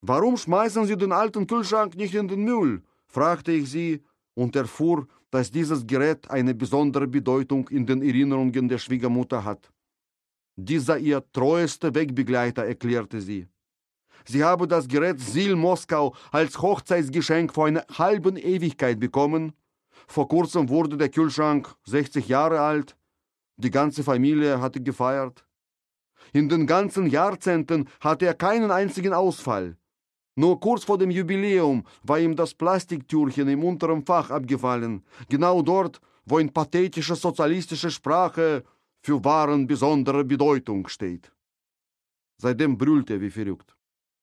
»Warum schmeißen Sie den alten Kühlschrank nicht in den Müll?« fragte ich sie und erfuhr, dass dieses Gerät eine besondere Bedeutung in den Erinnerungen der Schwiegermutter hat. Dies sei ihr treuester Wegbegleiter, erklärte sie. Sie habe das Gerät Sil Moskau als Hochzeitsgeschenk vor einer halben Ewigkeit bekommen. Vor kurzem wurde der Kühlschrank 60 Jahre alt. Die ganze Familie hatte gefeiert. In den ganzen Jahrzehnten hatte er keinen einzigen Ausfall. Nur kurz vor dem Jubiläum war ihm das Plastiktürchen im unteren Fach abgefallen, genau dort, wo in pathetischer sozialistischer Sprache für Waren besondere Bedeutung steht. Seitdem brüllt er wie verrückt.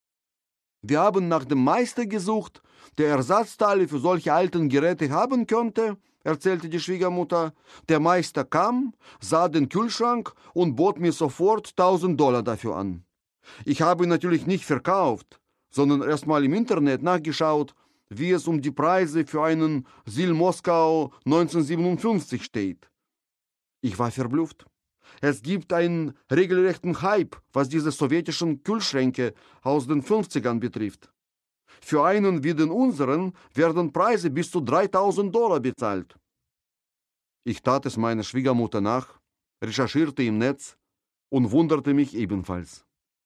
Wir haben nach dem Meister gesucht, der Ersatzteile für solche alten Geräte haben könnte, erzählte die Schwiegermutter. Der Meister kam, sah den Kühlschrank und bot mir sofort $1000 dafür an. Ich habe ihn natürlich nicht verkauft, sondern erstmal im Internet nachgeschaut, wie es um die Preise für einen Sil Moskau 1957 steht. Ich war verblüfft. Es gibt einen regelrechten Hype, was diese sowjetischen Kühlschränke aus den 50ern betrifft. Für einen wie den unseren werden Preise bis zu $3000 bezahlt. Ich tat es meiner Schwiegermutter nach, recherchierte im Netz und wunderte mich ebenfalls.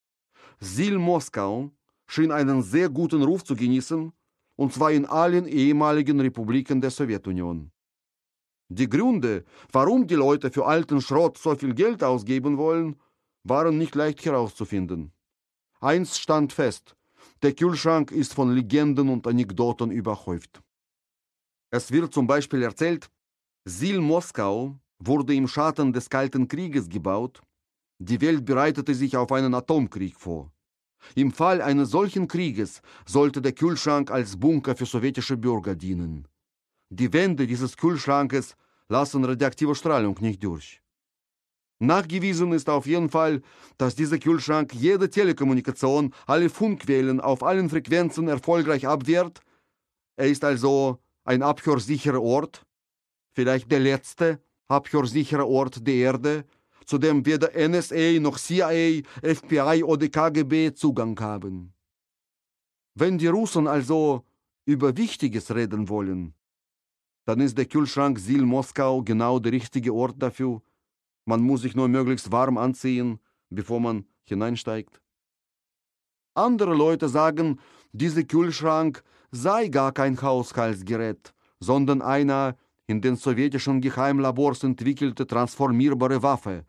Sil Moskau schien einen sehr guten Ruf zu genießen, und zwar in allen ehemaligen Republiken der Sowjetunion. Die Gründe, warum die Leute für alten Schrott so viel Geld ausgeben wollen, waren nicht leicht herauszufinden. Eins stand fest: der Kühlschrank ist von Legenden und Anekdoten überhäuft. Es wird zum Beispiel erzählt, Sil Moskau wurde im Schatten des Kalten Krieges gebaut. Die Welt bereitete sich auf einen Atomkrieg vor. Im Fall eines solchen Krieges sollte der Kühlschrank als Bunker für sowjetische Bürger dienen. Die Wände dieses Kühlschrankes lassen radioaktive Strahlung nicht durch. Nachgewiesen ist auf jeden Fall, dass dieser Kühlschrank jede Telekommunikation, alle Funkwellen auf allen Frequenzen erfolgreich abwehrt. Er ist also ein abhörsicherer Ort, vielleicht der letzte abhörsichere Ort der Erde, zu dem weder NSA noch CIA, FBI oder KGB Zugang haben. Wenn die Russen also über Wichtiges reden wollen, dann ist der Kühlschrank Sil Moskau genau der richtige Ort dafür. Man muss sich nur möglichst warm anziehen, bevor man hineinsteigt. Andere Leute sagen, dieser Kühlschrank sei gar kein Haushaltsgerät, sondern eine in den sowjetischen Geheimlabors entwickelte transformierbare Waffe,